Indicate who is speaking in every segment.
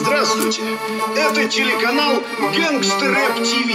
Speaker 1: Здравствуйте, это телеканал Gangsta Rap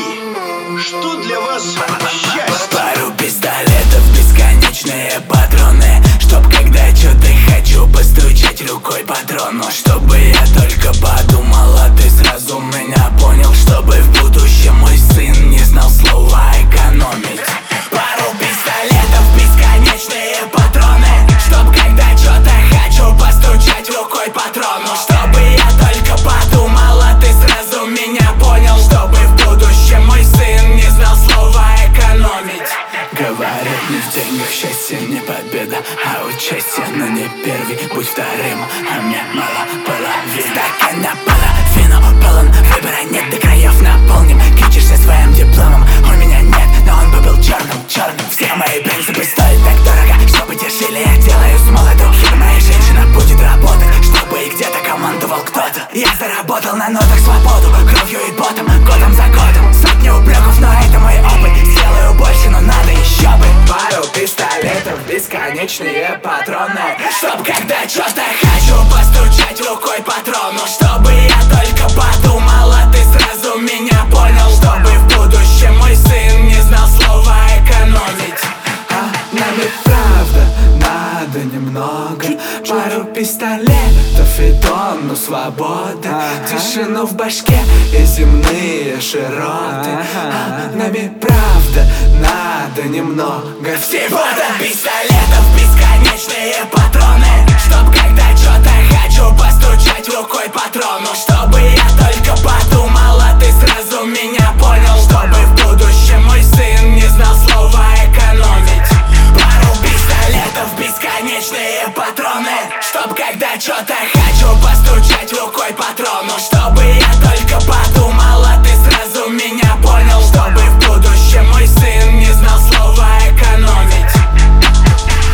Speaker 1: TV. Что для вас счастье?
Speaker 2: Пару пистолетов, бесконечные патроны, чтоб когда что-то хочу постучать рукой патрону. Чтобы я только подумал, а ты сразу меня понял. Чтобы в будущем мой сын не знал слова экономить. Пару пистолетов, бесконечные патроны, чтоб когда что-то хочу постучать рукой патрону. Чтобы я только подумал, а ты сразу меня понял. Чтобы в будущем мой сын не знал слова экономить. Говорят, не в деньгах счастье, не победа, а участие. Но не первый, будь вторым, а мне мало половины. Стакан наполовину полон, выбора нет, до краев наполним. Кичишься своим дипломом, у меня нет, но он бы был черным. Все мои принципы стоят так дорого, чтобы те жили, я делаю с молоду. Моя женщина будет работать, чтобы и где-то командовал кто-то. Я заработал на нотах свободу, кровью и потом, годом за годом. Сотни упреков, но это мой опыт. Сделаю больше, но надо еще бы. Пару пистолетов, бесконечные патроны, чтоб когда что-то хочу постучать рукой патрону. Чтобы я только подумал, а ты сразу меня понял. Чтобы в будущем мой сын не знал слова экономить. А нам и правда надо немного, пару пистолетов и тонну свободы, тишину в башке и земные широты. А нам и правда надо немного всего-то. Пистолетов, бесконечные патроны, чтоб когда что-то хочу постучать рукой патрону. Чтобы я только подумал, а ты сразу меня понял. Чтобы в будущем мой сын не знал слова экономить. Пару пистолетов, бесконечные патроны, чтоб когда что-то хочу постучать рукой патрону. Чтобы я только подумал, а ты сразу меня понял. Чтобы в будущем мой сын не знал слова экономить.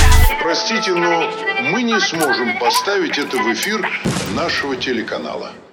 Speaker 1: Простите, но мы не сможем поставить это в эфир нашего телеканала.